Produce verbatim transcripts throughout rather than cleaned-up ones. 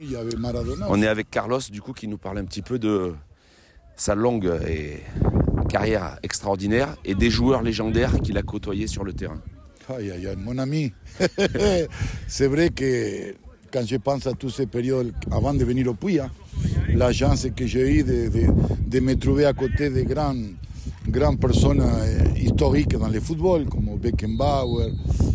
Il y avait Maradona. On est avec Carlos, du coup, qui nous parle un petit peu de sa longue et carrière extraordinaire et des joueurs légendaires qu'il a côtoyés sur le terrain. Aïe, aïe, aïe, mon ami. C'est vrai que quand je pense à toutes ces périodes avant de venir au Puy, hein, la chance que j'ai eue de, de, de me trouver à côté de grandes, grandes personnes historiques dans le football, comme Beckenbauer,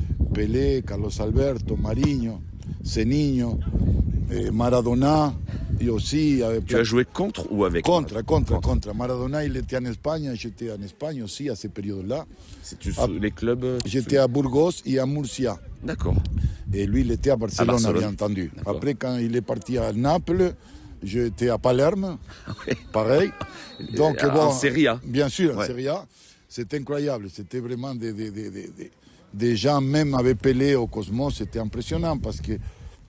Pelé, Carlos Alberto, Marinho, Zeninho, eh, Maradona. Et aussi, tu as joué contre ou avec? Contre, contre, contre, contre. Maradona, il était en Espagne, j'étais en Espagne aussi à ces périodes-là. C'est à, les clubs J'étais à Burgos et à Murcia. D'accord. Et lui, il était à Barcelone, à Barcelone. bien entendu. D'accord. Après, quand il est parti à Naples, j'étais à Palerme, oui. Pareil. Donc, en bon, Serie A. Bien sûr, en ouais. Serie A. C'était incroyable. C'était vraiment des, des, des, des, des gens, même avec Pelé au Cosmos, c'était impressionnant parce que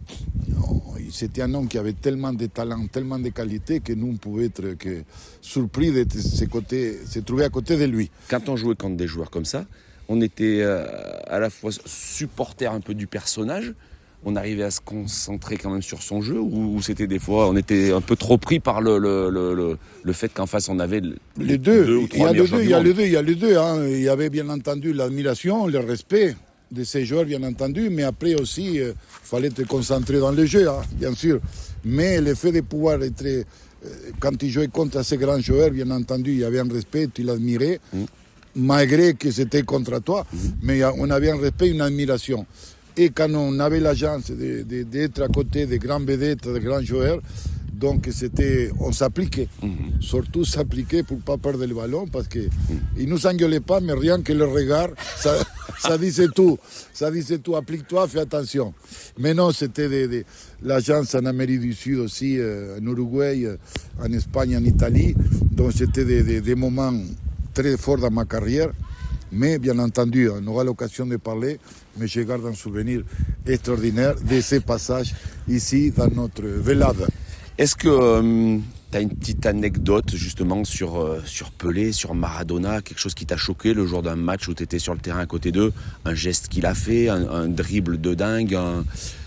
non, c'était un homme qui avait tellement de talent, tellement de qualité que nous, on pouvait être que surpris de se, côtés, se trouver à côté de lui. Quand on jouait contre des joueurs comme ça, on était euh, à la fois supporter un peu du personnage, on arrivait à se concentrer quand même sur son jeu, ou, ou c'était des fois, on était un peu trop pris par le, le, le, le, le fait qu'en face on avait le, les deux, deux ou il y a trois les deux, il y a monde. les deux, il y a les deux. Hein. Il y avait bien entendu l'admiration, le respect de ces joueurs, bien entendu, mais après aussi, il euh, fallait te concentrer dans le jeu, hein, bien sûr. Mais le fait de pouvoir être, euh, quand tu jouais contre ces grands joueurs, bien entendu, il y avait un respect, tu l'admirais, mmh. malgré que c'était contre toi, mmh. mais on avait un respect, une admiration. Et quand on avait la chance de, de, d'être à côté des grands vedettes, des grands joueurs, donc c'était, on s'appliquait, mmh. surtout s'appliquer pour ne pas perdre le ballon, parce qu'ils mmh. ne nous engueulaient pas, mais rien que le regard, ça, ça disait tout, ça disait tout, applique-toi, fais attention. Mais non, c'était de, de, la chance en Amérique du Sud aussi, euh, en Uruguay, euh, en Espagne, en Italie, donc c'était des, des, des moments très forts dans ma carrière. Mais bien entendu, on aura l'occasion de parler, mais je garde un souvenir extraordinaire de ces passages ici dans notre velade. Est-ce que euh, tu as une petite anecdote justement sur, euh, sur Pelé, sur Maradona, quelque chose qui t'a choqué le jour d'un match où tu étais sur le terrain à côté d'eux, un geste qu'il a fait, un, un dribble de dingue, un,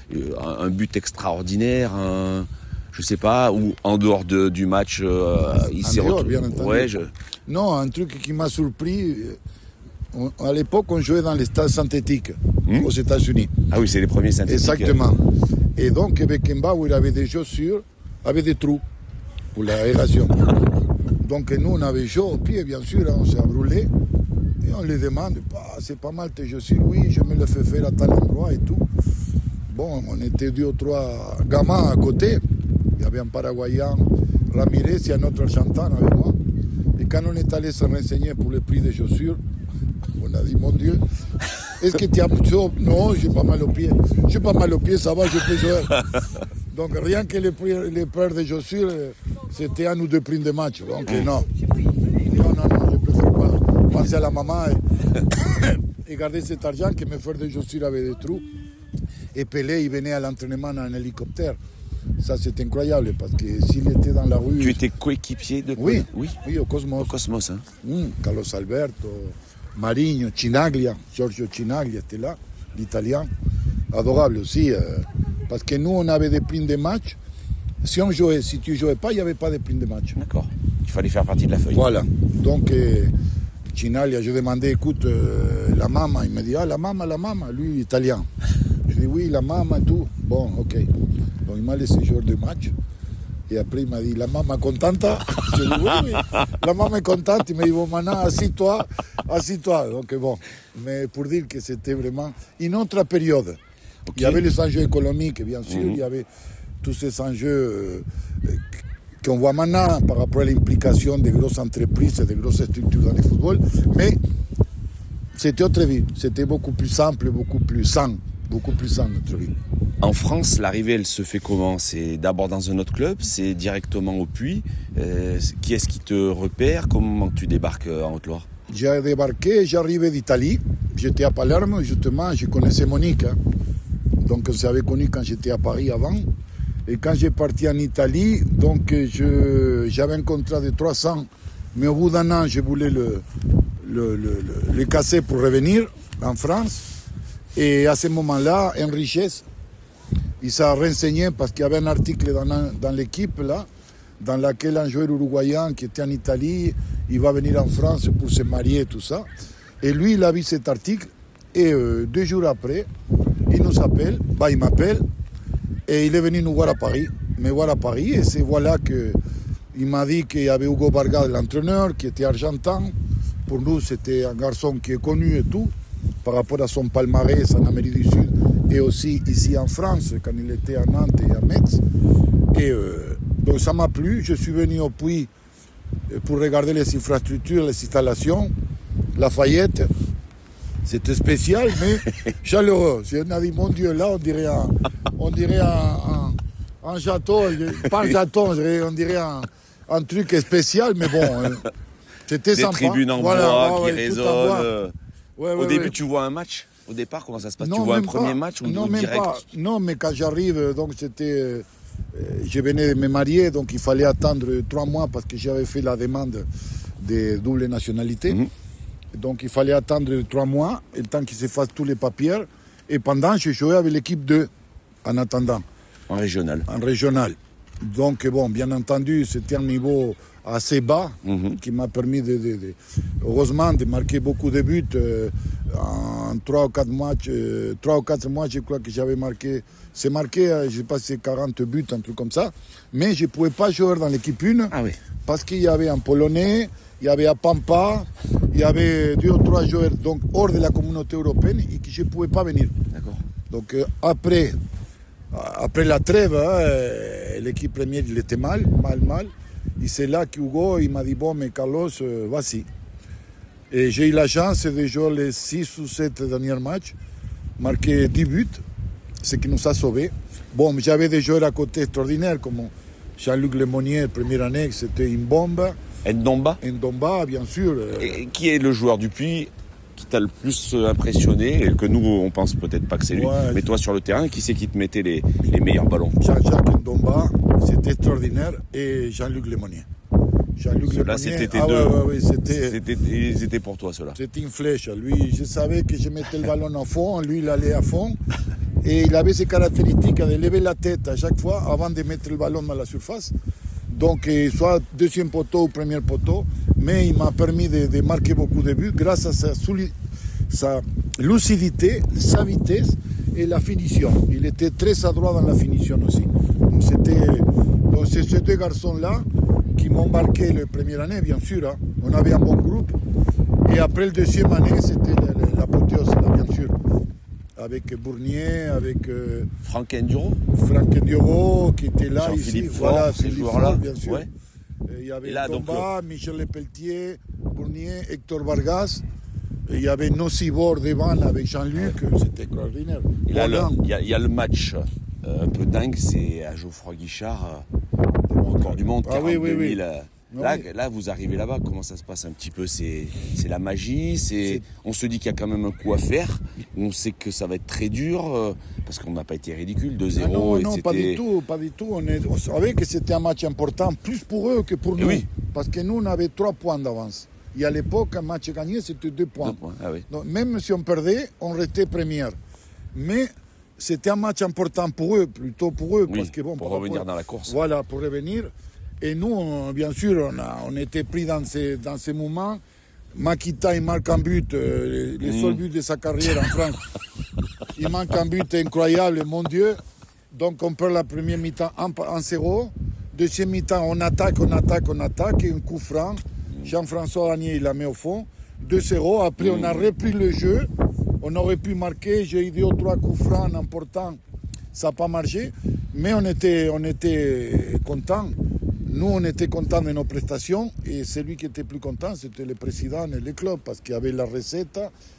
un but extraordinaire, un, je sais pas, ou en dehors de, du match, euh, il en s'est dehors, retrouvé. bien entendu. Ouais, je... Non, un truc qui m'a surpris. On, à l'époque, on jouait dans les stades synthétiques mmh. aux États-Unis. Ah oui, c'est les premiers synthétiques. Exactement. Et donc, Beckenbauer, il avait des chaussures avec des trous pour l'aération. Donc, nous, on avait chaud aux pieds, bien sûr, hein, on s'est brûlé. Et on lui demande, bah, c'est pas mal tes chaussures, oui, je me le fais faire à tel endroit et tout. Bon, on était deux ou trois gamins à côté. Il y avait un Paraguayen, Ramirez, et un autre Argentin avec moi. Et quand on est allé se renseigner pour le prix des chaussures, on a dit, mon Dieu, est-ce que tu as chaud? Non, j'ai pas mal aux pieds. J'ai pas mal aux pieds, ça va, je peux jouer. Donc rien que les, les paires de chaussures, c'était un ou deux primes de match. Donc non. Non, non, non, je préfère pas penser à la maman et, et garder cet argent que me faire des chaussures avec des trous. Et Pelé, il venait à l'entraînement en hélicoptère. Ça, c'est incroyable, parce que s'il était dans la rue... Tu étais coéquipier de quoi? Oui, oui, oui, au Cosmos. Au Cosmos, hein. Mmh, Carlos Alberto, Marinho, Chinaglia, Giorgio Chinaglia était là, l'italien. Adorable aussi, euh, parce que nous, on avait des primes de match. Si on jouait, si tu ne jouais pas, il n'y avait pas de primes de match. D'accord. Il fallait faire partie de la feuille. Voilà. Donc, euh, Chinaglia, je demandais, écoute, euh, la maman, il me dit, ah, la maman, la maman, lui, italien. Je dis, oui, la maman, tout. Bon, ok. Donc, il m'a laissé jouer de match. Et après, il m'a dit, la maman contente? Je dis, oui, oui. La maman est contente. Il m'a dit, bon, maintenant, assis-toi, assis-toi. Donc, bon. Mais pour dire que c'était vraiment une autre période. Okay. Il y avait les enjeux économiques, bien sûr. Mm-hmm. Il y avait tous ces enjeux euh, qu'on voit maintenant par rapport à l'implication des grosses entreprises et des grosses structures dans le football. Mais c'était autre vie. C'était beaucoup plus simple, beaucoup plus sain. Beaucoup plus sain, notre vie. En France, l'arrivée, elle se fait comment? C'est d'abord dans un autre club, c'est directement au Puy. Euh, qui est-ce qui te repère? Comment tu débarques en Haute-Loire? J'ai débarqué, j'arrivais d'Italie. J'étais à Palerme, justement, je connaissais Monique. Hein. Donc, on s'avait connu quand j'étais à Paris avant. Et quand j'ai parti en Italie, donc je, j'avais un contrat de trois ans. Mais au bout d'un an, je voulais le, le, le, le, le casser pour revenir en France. Et à ce moment-là, Enriquez, il s'est renseigné parce qu'il y avait un article dans, dans l'équipe là, dans laquelle un joueur uruguayen qui était en Italie, il va venir en France pour se marier, tout ça. Et lui, il a vu cet article et euh, deux jours après, il nous appelle, bah, il m'appelle et il est venu nous voir à Paris, me voir à Paris et c'est voilà que il m'a dit qu'il y avait Hugo Vargas, l'entraîneur, qui était argentin. Pour nous, c'était un garçon qui est connu et tout, par rapport à son palmarès en Amérique du Sud et aussi ici en France, quand il était à Nantes et à Metz. Et euh, donc ça m'a plu. Je suis venu au Puy pour regarder les infrastructures, les installations, Lafayette. C'était spécial, mais chaleureux. On a dit, mon Dieu, là, on dirait un, on dirait un, un, un château, pas un château, on dirait un, un truc spécial, mais bon, hein, c'était des sympa. Des tribunes en voilà, bois ouais, qui ouais, résonnent. Ouais, Au ouais, début, ouais. tu vois un match. Au départ, comment ça se passe? Non, Tu vois un même premier pas. match ou, non, ou même direct pas. Non, mais quand j'arrive, donc c'était, euh, je venais de me marier, donc il fallait attendre trois mois parce que j'avais fait la demande de double nationalité. Mm-hmm. Donc il fallait attendre trois mois, le temps qu'ils se fassent tous les papiers. Et pendant, je jouais avec l'équipe deux, en attendant. En régional. En régional. Donc bon, bien entendu, c'était un niveau assez bas mm-hmm. qui m'a permis, de, de, de, heureusement, de marquer beaucoup de buts. Euh, en trois ou quatre matchs, euh, trois ou quatre mois, je crois que j'avais marqué, c'est marqué, euh, j'ai passé quarante buts, un truc comme ça. Mais je ne pouvais pas jouer dans l'équipe un ah oui. parce qu'il y avait un Polonais, il y avait à Pampa, il y avait deux ou trois joueurs donc, hors de la communauté européenne et que je ne pouvais pas venir. D'accord. Donc euh, après, après la trêve, hein, l'équipe première, il était mal, mal, mal. Et c'est là qu'Hugo, il m'a dit, bon, mais Carlos, euh, vas-y. Et j'ai eu la chance de jouer les six ou sept derniers matchs, marquer dix buts, ce qui nous a sauvés. Bon, j'avais des joueurs à côté extraordinaires, comme Jean-Luc Lemonnier, première année, c'était une bombe. Ndomba Ndomba, bien sûr. Et qui est le joueur du Puy qui t'a le plus impressionné et que nous, on pense peut-être pas que c'est lui, ouais, mais toi sur le terrain, qui c'est qui te mettait les, les meilleurs ballons? Jean-Jacques Ndomba, c'était extraordinaire, et Jean-Luc Lemonnier. Jean-Luc Lemonnier. Là, c'était tes ah, deux. Ouais, ouais, ouais, c'était, c'était, ils étaient pour toi, ceux-là. C'était une flèche. Lui, je savais que je mettais le ballon à fond, lui, il allait à fond. Et il avait ces caractéristiques de lever la tête à chaque fois avant de mettre le ballon dans la surface. Donc, soit deuxième poteau ou premier poteau. Mais il m'a permis de, de marquer beaucoup de buts grâce à sa, sa lucidité, sa vitesse et la finition. Il était très adroit dans la finition aussi. C'était, donc c'est ces deux garçons-là qui m'ont marqué la première année, bien sûr. Hein. On avait un bon groupe. Et après le deuxième année, c'était l'apothéose, bien sûr. Avec Bournier, avec... Euh, Franck Enduro Franck Enduro, qui était là, Jean-Philippe ici. Faure, voilà, ces joueurs-là, bien sûr. Ouais. Il y avait là, Ndomba, donc, Michel Lepelletier, Bournier, Hector Vargas. Et il y avait Nocibor devant avec Jean-Luc, ouais. C'était extraordinaire. Et là, il y, y a le match euh, un peu dingue, c'est à Geoffroy Guichard, le record du monde, ah, oui, oui, oui. Là, là, là, vous arrivez là-bas, comment ça se passe un petit peu? C'est, c'est la magie, c'est, c'est... on se dit qu'il y a quand même un coup à faire, on sait que ça va être très dur, euh, parce qu'on n'a pas été ridicule, deux zéro. Ah non, et non, c'était... pas du tout, pas du tout. On, est, on savait que c'était un match important, plus pour eux que pour nous. Oui. Parce que nous, on avait trois points d'avance. Et à l'époque, un match gagné, c'était deux points. Deux points. Ah oui. Donc, même si on perdait, on restait première. Mais c'était un match important pour eux, plutôt pour eux. Oui, parce que, bon, pour revenir rapport, dans la course. Voilà, pour revenir. Et nous, on, bien sûr, on, a, on était pris dans ces, dans ces moments. Makita, il marque un but, euh, le, le seul but de sa carrière en France. Il manque un but incroyable, mon Dieu. Donc on perd la première mi-temps en zéro. Deuxième mi-temps, on attaque, on attaque, on attaque. Et un coup franc. Jean-François Agnier, il la met au fond. deux zéro. Après, on a repris le jeu. On aurait pu marquer. J'ai eu deux ou trois coups francs importants. Ça n'a pas marché. Mais on était, on était contents. Nous, on était contents de nos prestations et celui qui était plus content, c'était le président et le club parce qu'il y avait la recette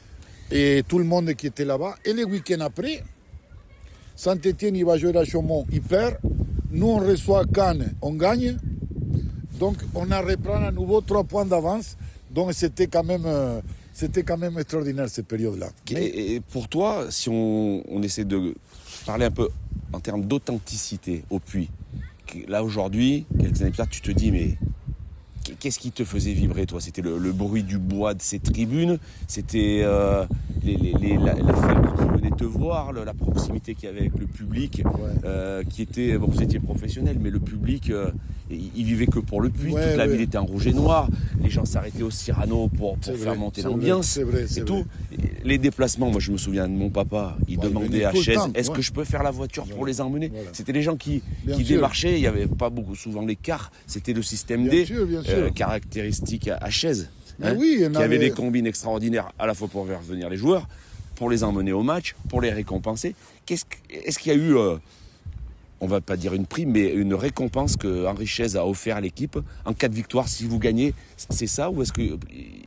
et tout le monde qui était là-bas. Et le week-end après, Saint-Étienne, il va jouer à Chaumont, il perd. Nous, on reçoit Cannes, on gagne. Donc, on a repris à nouveau trois points d'avance. Donc, c'était quand même, euh, c'était quand même extraordinaire cette période-là. Et, et pour toi, si on, on essaie de parler un peu en termes d'authenticité au Puy, là aujourd'hui, quelques années plus tard, tu te dis mais Qu'est-ce qui te faisait vibrer, toi? C'était le, le bruit du bois de ces tribunes, c'était euh, les, les, les, la, la famille qui venait te voir, le, la proximité qu'il y avait avec le public, ouais. euh, qui était, bon, vous étiez professionnel, mais le public, euh, il, il vivait que pour le Puy, ouais, toute la ouais. ville était en rouge et noir, les gens s'arrêtaient au Cyrano pour, pour faire vrai, monter l'ambiance, c'est vrai, c'est et tout. Vrai. Les déplacements, moi je me souviens de mon papa, il ouais, demandait à Chaise, est-ce ouais. que je peux faire la voiture voilà. pour les emmener voilà. C'était les gens qui, qui démarchaient, il n'y avait pas beaucoup souvent les cars, c'était le système bien D, sûr, bien sûr. Euh, caractéristique à, à Chaise, hein, oui, qui avait... avait des combines extraordinaires à la fois pour faire venir les joueurs, pour les emmener au match, pour les récompenser. Qu'est-ce, est-ce qu'il y a eu, euh, on va pas dire une prime, mais une récompense que Henri Chaise a offert à l'équipe en cas de victoire si vous gagnez? C'est ça ou est-ce qu'il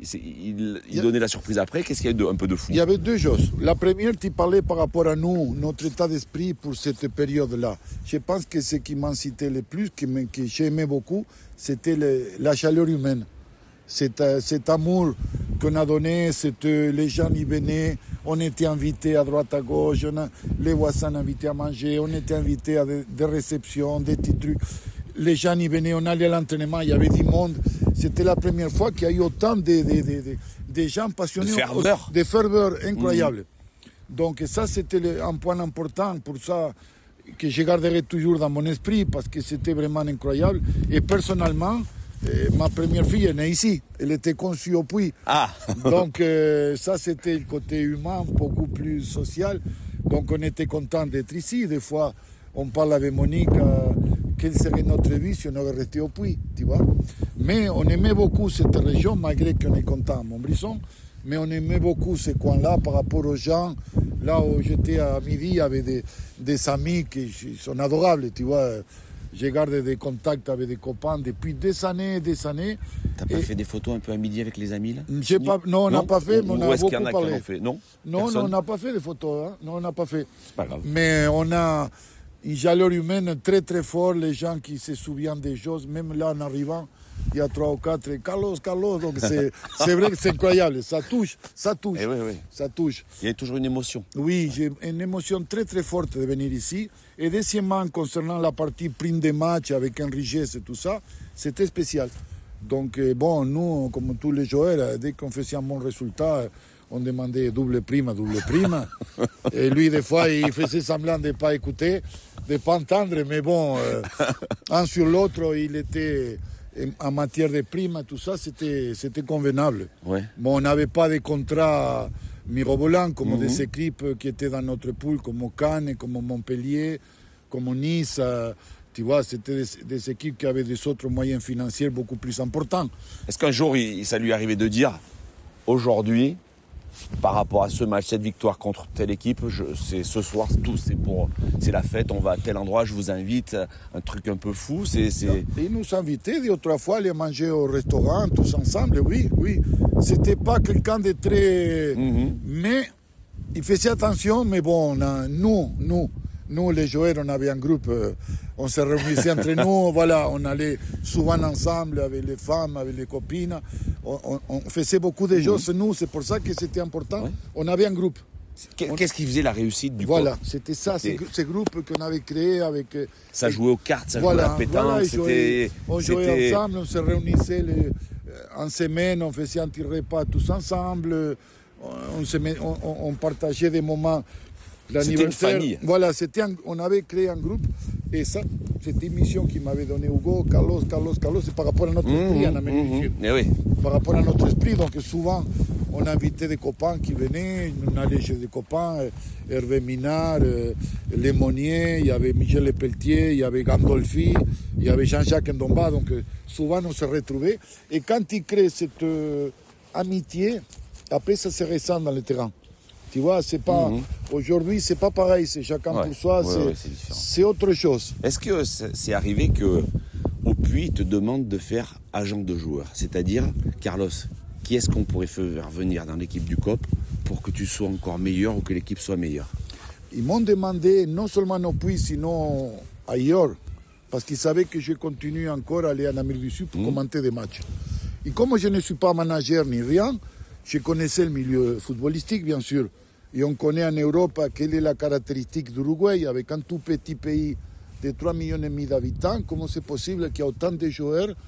il, il donnait la surprise après? Qu'est-ce qu'il y a eu de, un peu de fou? Il y avait deux choses. La première, tu parlais par rapport à nous, notre état d'esprit pour cette période-là. Je pense que ce qui m'incitait le plus, que, que j'aimais beaucoup, c'était le, la chaleur humaine. Cet, cet amour qu'on a donné, cette, les gens y venaient, on était invités à droite à gauche, on a, les voisins invités à manger, on était invités à des, des réceptions, des petits trucs. Les gens y venaient, on allait à l'entraînement, il y avait du monde. C'était la première fois qu'il y a eu autant de, de, de, de, de gens passionnés. De ferveur. De ferveur incroyable. Mmh. Donc ça, c'était le, un point important pour ça que je garderai toujours dans mon esprit parce que c'était vraiment incroyable. Et personnellement, Euh, ma première fille est née ici, elle était conçue au Puy. Ah. Donc euh, ça c'était le côté humain, beaucoup plus social. Donc on était content d'être ici. Des fois on parle avec Monique, euh, quelle serait notre vie si on avait resté au Puy, tu vois. Mais on aimait beaucoup cette région, malgré qu'on est content à Montbrison. Mais on aimait beaucoup ce coin-là par rapport aux gens. Là où j'étais à midi avec des, des amis qui sont adorables, tu vois. J'ai gardé des contacts avec des copains depuis des années et des années. T'as pas et... fait des photos un peu à midi avec les amis là? J'ai pas, non, on n'a pas fait, mais on a beaucoup parlé. En fait non, non, non, on n'a pas fait de photos. Hein. Non, on n'a pas fait. C'est pas grave. Mais on a une chaleur humaine très très forte. Les gens qui se souviennent des choses, même là en arrivant, il y a trois ou quatre. Carlos, Carlos. Donc c'est, c'est vrai que c'est incroyable. Ça touche, ça touche. Et oui, oui. Ça touche. Il y a toujours une émotion. Oui, j'ai une émotion très très forte de venir ici. Et deuxièmement, concernant la partie prime des matchs avec Henri Chaise et tout ça, c'était spécial. Donc bon, nous, comme tous les joueurs, dès qu'on faisait un bon résultat, on demandait double prime, double prime. Et lui, des fois, il faisait semblant de ne pas écouter, de ne pas entendre. Mais bon, euh, un sur l'autre, il était... En matière de primes, tout ça, c'était, c'était convenable. Ouais. Bon, on n'avait pas de contrat mirobolants comme mm-hmm. des équipes qui étaient dans notre pool, comme Cannes, comme Montpellier, comme Nice. Tu vois, c'était des, des équipes qui avaient des autres moyens financiers beaucoup plus importants. Est-ce qu'un jour, il, ça lui arrivait de dire, aujourd'hui, par rapport à ce match, cette victoire contre telle équipe, je, c'est ce soir, tout, c'est pour, c'est la fête, on va à tel endroit, je vous invite, un truc un peu fou, c'est... c'est... Ils nous invitaient deux ou trois fois à aller manger au restaurant, tous ensemble, oui, oui. C'était pas quelqu'un de très... Mm-hmm. Mais il faisait attention, mais bon, on, nous, nous, nous les joueurs, on avait un groupe, euh, on se réunissait entre nous, voilà, on allait souvent ensemble avec les femmes, avec les copines, on, on, on faisait beaucoup de choses, mmh. nous, c'est pour ça que c'était important, ouais. On avait un groupe. Qu'est-ce qui faisait la réussite du groupe? Voilà, c'était ça, c'était... ce groupe qu'on avait créé avec... Ça jouait aux cartes, ça voilà, jouait à la pétanque, voilà, c'était... Jouait, on jouait c'était... ensemble, on se réunissait les, en semaine, on faisait un petit repas tous ensemble, on, se met, on, on partageait des moments... L'anniversaire, c'était une famille. Voilà, c'était un, on avait créé un groupe et ça, c'était une mission qui m'avait donné Hugo, Carlos, Carlos, Carlos, c'est par rapport à notre mmh, esprit en Amérique du Sud. Eh oui. Par rapport à notre esprit, donc souvent on invitait des copains qui venaient, on allait chez des copains, Hervé Minard, euh, Lémonier, il y avait Michel Lepelletier, il y avait Gandolfi, il y avait Jean-Jacques Ndomba, donc euh, souvent on se retrouvait. Et quand il crée cette euh, amitié, après ça se ressent dans le terrain. Tu vois, c'est pas... Mmh. Aujourd'hui, c'est pas pareil, c'est chacun ouais, pour soi, ouais, c'est, ouais, c'est, c'est autre chose. Est-ce que c'est arrivé qu'au Puy te demande de faire agent de joueur? C'est-à-dire, Carlos, qui est-ce qu'on pourrait faire venir dans l'équipe du C O P pour que tu sois encore meilleur ou que l'équipe soit meilleure? Ils m'ont demandé, non seulement au Puy, sinon ailleurs, parce qu'ils savaient que je continue encore à aller en Amérique du Sud pour mmh. commenter des matchs. Et comme je ne suis pas manager ni rien, je connaissais le milieu footballistique, bien sûr. Et on connaît en Europe quelle est la caractéristique d'Uruguay, avec un tout petit pays de trois millions et demi d'habitants. Comment c'est possible qu'il y ait autant de joueurs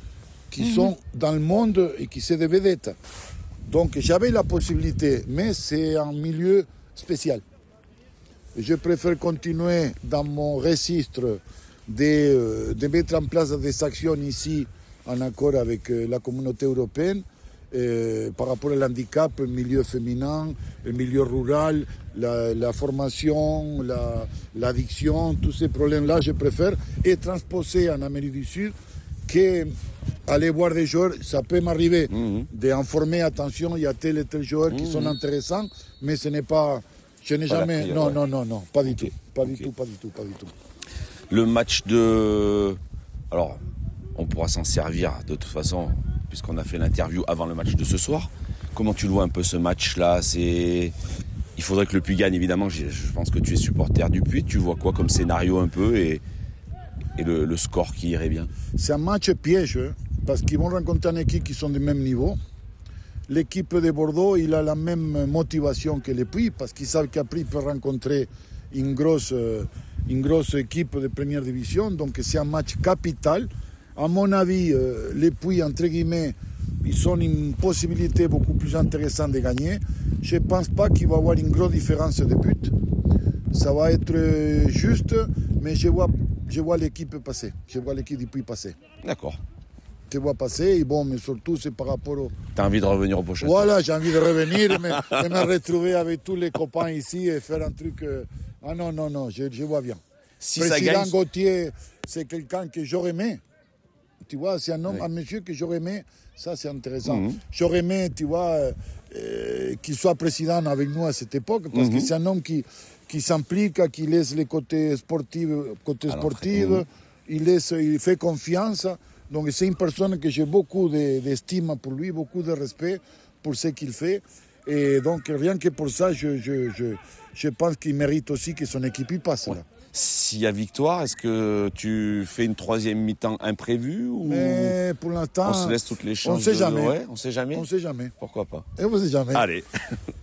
qui mmh. sont dans le monde et qui sont des vedettes. Donc j'avais la possibilité, mais c'est un milieu spécial. Je préfère continuer dans mon registre de, de mettre en place des actions ici en accord avec la communauté européenne euh, par rapport à l'handicap, le milieu féminin, le milieu rural, la, la formation, la, l'addiction, tous ces problèmes-là, je préfère et transposer en Amérique du Sud qu'aller voir des joueurs, ça peut m'arriver mmh. d'informer, attention, il y a tel et tel joueur mmh. qui sont intéressants, mais ce n'est pas... Je n'ai pas jamais... Prière, non, ouais. non, non, non, pas du okay. tout. Pas okay. du tout, pas du tout, pas du tout. Le match de... Alors, on pourra s'en servir de toute façon, puisqu'on a fait l'interview avant le match de ce soir. Comment tu le vois un peu ce match-là? C'est... Il faudrait que le Puy gagne, évidemment. Je pense que tu es supporter du Puy. Tu vois quoi comme scénario un peu et, et le, le score qui irait bien? C'est un match piège, hein, parce qu'ils vont rencontrer une équipe qui sont du même niveau. L'équipe de Bordeaux, il a la même motivation que le Puy, parce qu'ils savent qu'après, ils peuvent rencontrer une grosse, une grosse équipe de première division. Donc c'est un match capital. À mon avis, euh, les Puy, entre guillemets, ils ont une possibilité beaucoup plus intéressante de gagner. Je ne pense pas qu'il va y avoir une grosse différence de but. Ça va être juste, mais je vois, je vois l'équipe passer. Je vois l'équipe du Puy passer. D'accord. Je vois passer, et bon, mais surtout, c'est par rapport au... Tu as envie de revenir au prochain? Voilà, j'ai envie de revenir, mais de me retrouver avec tous les copains ici et faire un truc... Euh... Ah non, non, non, je, je vois bien. Si Président ça gagne... Gauthier, c'est quelqu'un que j'aurais aimé. Tu vois, c'est un homme, oui. un monsieur que j'aurais aimé. Ça, c'est intéressant. Mm-hmm. J'aurais aimé, tu vois, euh, qu'il soit président avec nous à cette époque, parce mm-hmm. que c'est un homme qui, qui s'implique, qui laisse les côtés sportifs, côté sportif, mm-hmm. il, laisse, il fait confiance. Donc c'est une personne que j'ai beaucoup d'estime pour lui, beaucoup de respect pour ce qu'il fait. Et donc rien que pour ça, je, je, je, je pense qu'il mérite aussi que son équipe y passe. Ouais. Là. S'il y a victoire, est-ce que tu fais une troisième mi-temps imprévue ou Mais pour l'instant, on se laisse toutes les chances? On ne sait de... jamais. Ouais, on ne sait jamais. On ne sait jamais. Pourquoi pas? Et on ne sait jamais. Allez.